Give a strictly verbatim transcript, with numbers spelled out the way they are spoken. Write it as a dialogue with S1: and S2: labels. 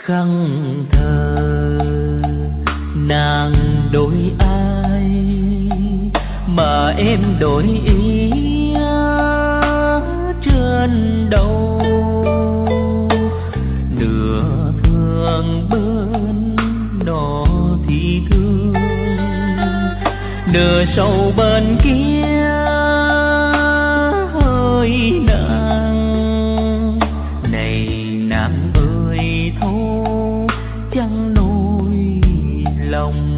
S1: khăn thờ nàng đổi ai mà em đổi ý trên đầu, nửa thương bên nọ thì thương, nửa sầu bên kia hơi nặng. Này nàng ơi thấu chẳng nỗi lòng